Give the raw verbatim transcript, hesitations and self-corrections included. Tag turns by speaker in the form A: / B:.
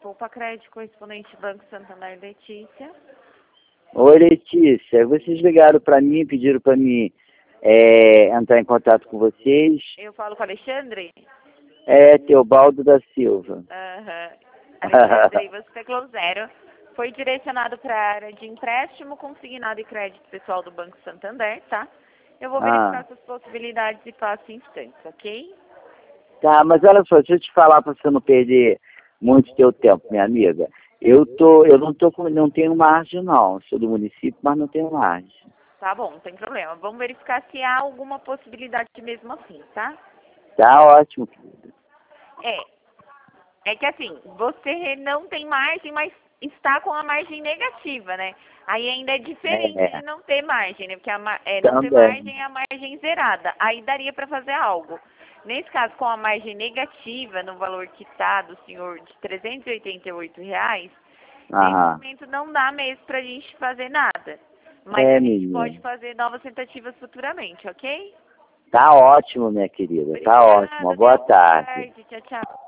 A: Poupa Crédito, correspondente Banco Santander, Letícia.
B: Oi, Letícia. Vocês ligaram para mim, pediram para mim é, entrar em contato com vocês.
A: Eu falo com o Alexandre?
B: É, Teobaldo da Silva.
A: Aham. Alexandre, você pegou zero. Foi direcionado para a área de empréstimo, consignado e crédito pessoal do Banco Santander, tá? Eu vou verificar
B: Ah.
A: suas possibilidades e passo em instantes, ok?
B: Tá, mas olha só, deixa eu te falar para você não perder muito teu tempo, minha amiga. Eu tô, eu não tô com, não tenho margem não. Sou do município, mas não tenho margem.
A: Tá bom, não tem problema. Vamos verificar se há alguma possibilidade mesmo assim, tá?
B: Tá ótimo, querida.
A: É. É que assim, você não tem margem, mas está com a margem negativa, né? Aí ainda é diferente
B: É,
A: de não ter margem, né? Porque a, ma- é, não ter
B: também.
A: margem é a margem zerada. Aí daria para fazer algo. Nesse caso, com a margem negativa, no valor quitado, senhor, de trezentos e oitenta e oito reais, nesse
B: Aham.
A: momento não dá mesmo para a gente fazer nada. Mas
B: É,
A: a gente
B: menina.
A: pode fazer novas tentativas futuramente, ok?
B: Tá ótimo, minha querida. Tá ótimo.
A: Obrigada,
B: Uma boa
A: tenha uma boa
B: tarde.
A: tarde. Tchau, tchau.